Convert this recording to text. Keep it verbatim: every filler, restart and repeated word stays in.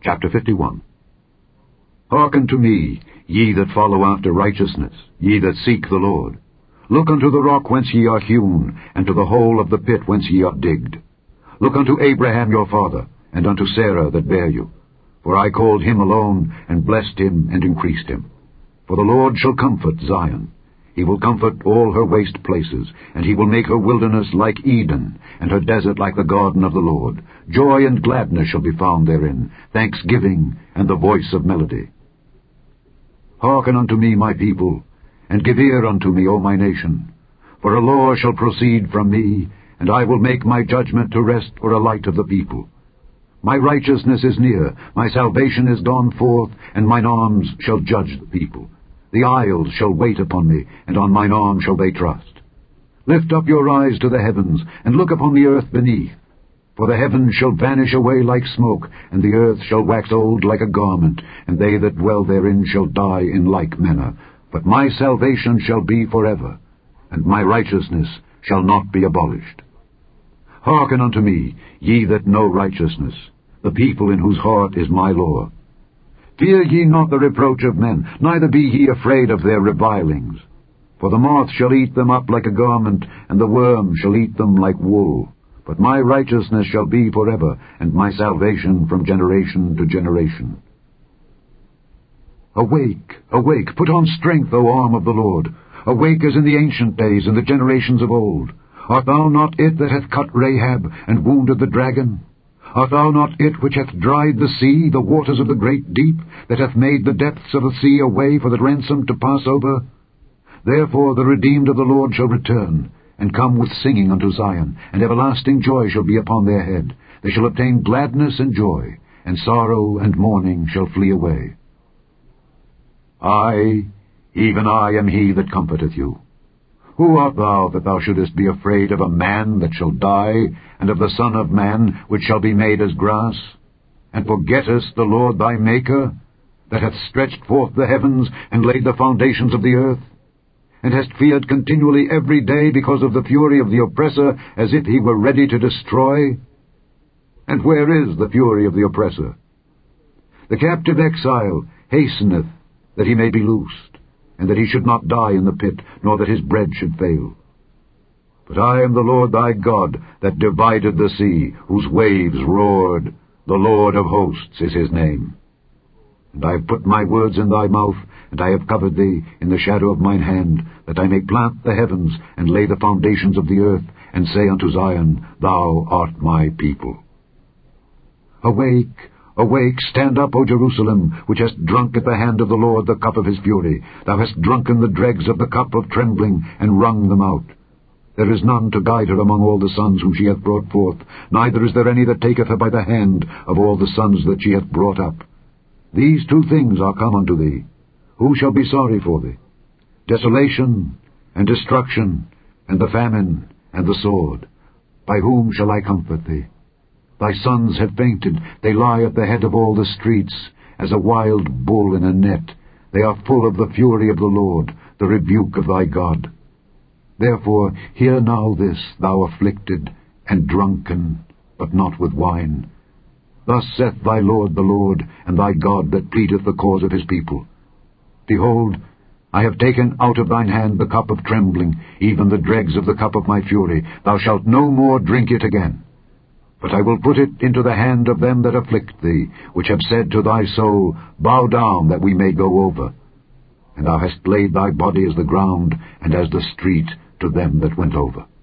Chapter fifty-one. Hearken to me, ye that follow after righteousness, ye that seek the Lord. Look unto the rock whence ye are hewn, and to the hole of the pit whence ye are digged. Look unto Abraham your father, and unto Sarah that bare you. For I called him alone, and blessed him, and increased him. For the Lord shall comfort Zion. He will comfort all her waste places, and he will make her wilderness like Eden, and her desert like the garden of the Lord. Joy and gladness shall be found therein, thanksgiving and the voice of melody. Hearken unto me, my people, and give ear unto me, O my nation. For a law shall proceed from me, and I will make my judgment to rest for a light of the people. My righteousness is near, my salvation is gone forth, and mine arms shall judge the people. The isles shall wait upon me, and on mine arm shall they trust. Lift up your eyes to the heavens, and look upon the earth beneath. For the heavens shall vanish away like smoke, and the earth shall wax old like a garment, and they that dwell therein shall die in like manner. But my salvation shall be forever, and my righteousness shall not be abolished. Hearken unto me, ye that know righteousness, the people in whose heart is my law. Fear ye not the reproach of men, neither be ye afraid of their revilings. For the moth shall eat them up like a garment, and the worm shall eat them like wool. But my righteousness shall be forever, and my salvation from generation to generation. Awake, awake, put on strength, O arm of the Lord. Awake as in the ancient days, in the generations of old. Art thou not it that hath cut Rahab, and wounded the dragon? Art thou not it which hath dried the sea, the waters of the great deep, that hath made the depths of the sea a way for the ransom to pass over? Therefore the redeemed of the Lord shall return, and come with singing unto Zion, and everlasting joy shall be upon their head. They shall obtain gladness and joy, and sorrow and mourning shall flee away. I, even I, am he that comforteth you. Who art thou that thou shouldest be afraid of a man that shall die, and of the Son of Man which shall be made as grass? And forgettest the Lord thy Maker, that hath stretched forth the heavens, and laid the foundations of the earth? And hast feared continually every day because of the fury of the oppressor, as if he were ready to destroy? And where is the fury of the oppressor? The captive exile hasteneth that he may be loosed, and that he should not die in the pit, nor that his bread should fail. But I am the Lord thy God, that divided the sea, whose waves roared. The Lord of hosts is his name. And I have put my words in thy mouth, and I have covered thee in the shadow of mine hand, that I may plant the heavens, and lay the foundations of the earth, and say unto Zion, Thou art my people. Awake, awake, stand up, O Jerusalem, which hast drunk at the hand of the Lord the cup of his fury. Thou hast drunken the dregs of the cup of trembling, and wrung them out. There is none to guide her among all the sons whom she hath brought forth, neither is there any that taketh her by the hand of all the sons that she hath brought up. These two things are come unto thee. Who shall be sorry for thee? Desolation, and destruction, and the famine, and the sword. By whom shall I comfort thee? Thy sons have fainted, they lie at the head of all the streets, as a wild bull in a net. They are full of the fury of the Lord, the rebuke of thy God. Therefore hear now this, thou afflicted, and drunken, but not with wine. Thus saith thy Lord the Lord, and thy God that pleadeth the cause of his people. Behold, I have taken out of thine hand the cup of trembling, even the dregs of the cup of my fury. Thou shalt no more drink it again. But I will put it into the hand of them that afflict thee, which have said to thy soul, Bow down, that we may go over. And thou hast laid thy body as the ground, and as the street to them that went over.